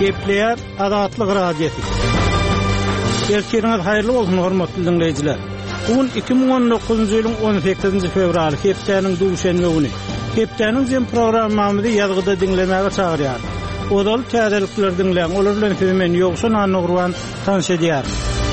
Gepleyer Adatlyk radiosu. Erkeriňiz haýyrly bolsun hormatly dinleýijiler. Bugün 2019-njy ýylyň 18-nji fevraly hepdeniň duşanby güni. Hepdeniň jem programmamyzy ýazgyda dinlemäge çagyrýar. Odal täzelikler dinleýän olar bilen hemen ýogsun anygruan tanşedýär.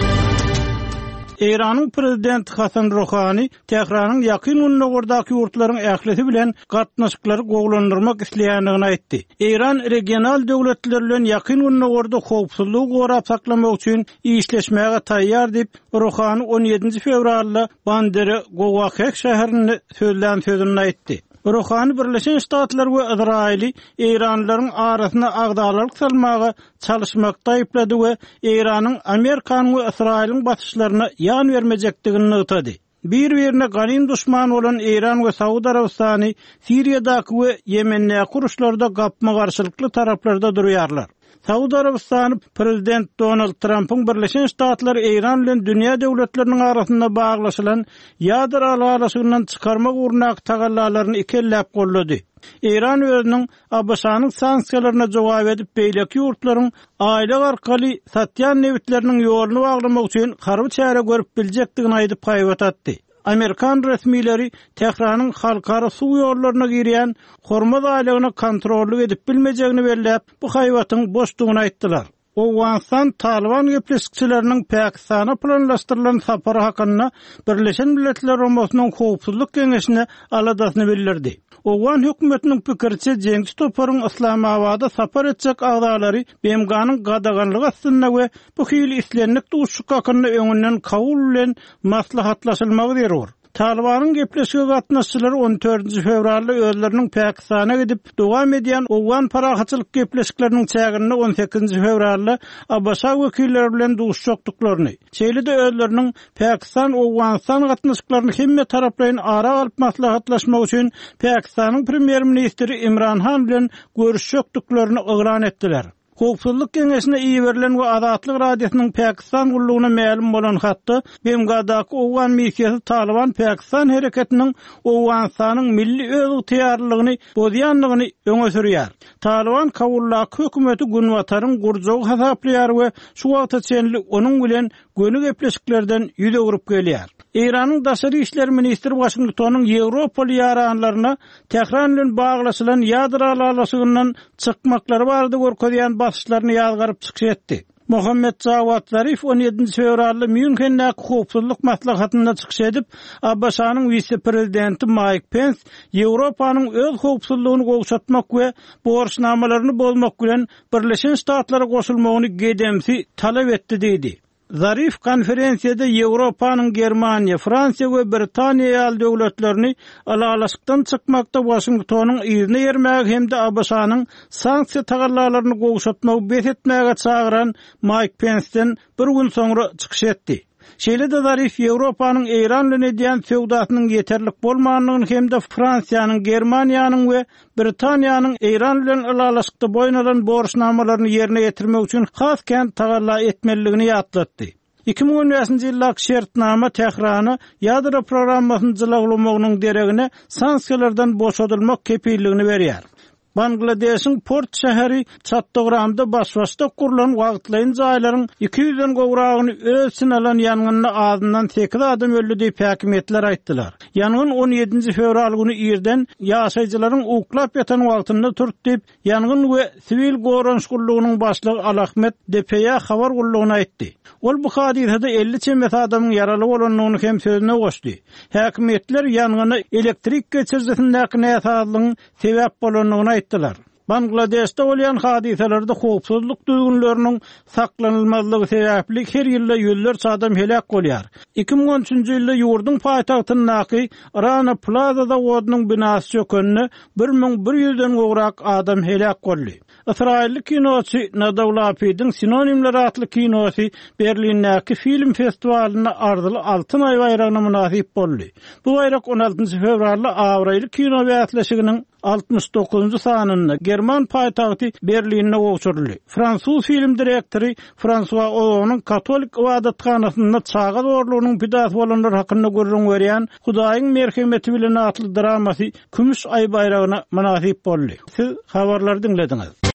İran'ın prezidenti Hasan Rouhani, Tehran'ın yakın unnogordaky ýurtlaryň ähleti bilen gatnaşyklary gowlandyrmak isleýändigini aýtdy. İran regional döwletler bilen yakın unnogorda howpsuzlygy gorap saklamak üçin işleşmäge taýýar diýip Rouhani 17 fevralda Bandera Gowakek şäherinde söýlen sözünde aýtdy. Rouhani Birleşen Ştatlar we Izraili İranlylaryň arasyna agdalyk salmagy çalışmakda aýplady we İranyň Amerikan we Israiliň batyşlaryna ýan bermejekdigini ýetdi. Bir-birine ganim düşman bolan İran we Saudy Arabistany Siriýadaky we Yemendäki guruşlarda gapma garşylykly taraplarda durýarlar. Saudy Arabistany prezident Donald Trump'ın Birleşen Ştatlar İran bilen dünýä döwletleriniň arasynda baglaşylan ýadro alagasyndan çykarmak urnak tagallalaryny ikellep gollady. İran özüniň ABC-nyň sanksiýalaryna jogap edip beýleki ýurtlaryň aýly arkaly satýan nebitleriniň ýoluny baglamak üçin harby çäre görüp biljekdigini aýdyp haýbat atdy. Amerikan resmileri Tehranyň halkara suw ýollaryna girýän hormat aýlygyny kontrolly edip bilmejegini belläp bu haýwatyň boşdugyny aýtdylar. Owganstan Taliban gepleşikçileriniň Pakistana planlaşdyrylan sapary hakynda Birleşen Milletler Romasynyň Howpsuzlyk Keňeşine aladasyny bildirdi. Owgan hökümetiniň pikirçe Cengiz Toparyň Islamabada sapar etjek agdalary BMG-nyň gadaganlygy aslynda we bu hili islenlik duşuk hakynda öňünden kabul bilen maslahatlaşylmagy berýär. Talibanyň gepleşige gatnaşçylary 14 fevralda özleriniň Pakistana gidip dowam edýän owgan parahatçylyk gepleşikleriniň çägirini 18 fevralda ABC wekilleri bilen duşuşdyklaryny. Şeýle-de özleriniň Pakistan Owganstan gatnaşyklaryny hemme taraplaryň ara alyp maslahatlaşmak üçin Pakistanyň premier ministri Imran Khan bilen görüşýärdiklaryny ýalan etdiler. Howpsuzlyk Keňeşine iýerilen we Adatlyk radiosynyň Pakistan gullugyna ma'lum bolan hatda BMG-daky owgan missiýasy Taliban Pakistan hereketiniň Owganstanyň milli özüň täýärliligini bozýanlygyny öňe sürýär. Taliban kabullaky hökümeti Günwataryň gurjagy hasaplaýar we şu wagta çenli onuň bilen gönü gepleşiklerden ýüze gurup gelýär. İranyň daşary işler ministri Washingtonyň Ýewropaly ýaranlaryna Tehran bilen baglaşylan ýadro alagasyndan çykmaklary bardy görkezýän basyşlaryny ýazgaryp çykýetdi. Muhammed Jawad Zarif 17 fevralda Münchendäki howpsuzlyk maslahatynda çykyş edip, ABC-nyň vice-prezidenti Mike Pence Ýewropanyň öz howpsuzlygyny gowşatmak we borçnamalaryny bozmak bilen Birleşen Ştatlara goşulmagyny gedemsi talap etdi diýdi. Zarif konferensiýada Ýewropanyň Germaniýa, Fransiýa we Britaniýa ýaly döwletlerini alagasykdan çykmakda Washingtonyň ýerine ýermäge hemde ABC-nyň sanksiýa tagallalaryny gowşatmagy besetmäge çagyran Mike Pence'den bir gün soňra çykyş etdi. Şeýle-de Zarif Ýewropanyň İran bilen edýän sowdasynyň ýeterlik bolmaganlygyny hemde Fransiýanyň, Germaniýanyň we Britaniýanyň İran bilen alagasykda boýnalan borçnamalaryny ýerine ýetirmek üçin has kän tagalla etmeligini ýatlatdy. 2015-nji ýyllaky şertnama Tehrany ýadro programmasyny jylaglamagynyň deregine sanksiýalardan boşadylmak kepilligini berýär. Bangladeş'in Port şäheri Chattogramda başwaşda kurulan wagtlaýan jaýlaryň 200-den gowragını ölçün alan ýangynda azyndan 8 adam öldü diýip häkimetler aýtdylar. Ýangyn 17 fevral güni ýerden ýaşaýjylaryň uklap ýatan wagtynda turdy diýip ýangyn we sivil goranşgullygynyň başlygy Alahmet Depeýa habar gullugyna aýtdy. Ol bu hadisede 50 çemmet adamyň ýaraly bolanlygyny hem sözüne goşdy. Häkimetler ýangyny elektrik geçirjisindäki näsazlygyň sebäp bolanlygyny aýtdylar. Bangladeş'te bolýan hadiselerde howpsuzlyk düýgünleriniň saklanylmazlygy sebäpli her ýylda ýüzlerçe adam helak bolýar. 2013-nji ýylda ýurdun paýtagtyndaky Rana Plaza'da odunyň binasy çökende 1100-den gowrak adam helak boldy. İsrailli kinoçy Nadav Lapid'in Sinonimler adly kinosy Berlindäki film festiwalyna ardyly altyn ay bayramyna münasip boldy. Bu bayrak 16 fevralda Awraýly kino bäsleşiginiň 69-njy sanynda German paýtagty Berlinne gowşuruldy. Fransuz film direktori François Hollande'nyň Katolik ibadathanasynda çağa zorlugynyň pidasy bolanlar hakynda görüň berýän Hudaýyň merhemeti bilen atly dramasy Kümüş ay bayramyna münasip boldy. Siz habarlary dinlediňiz.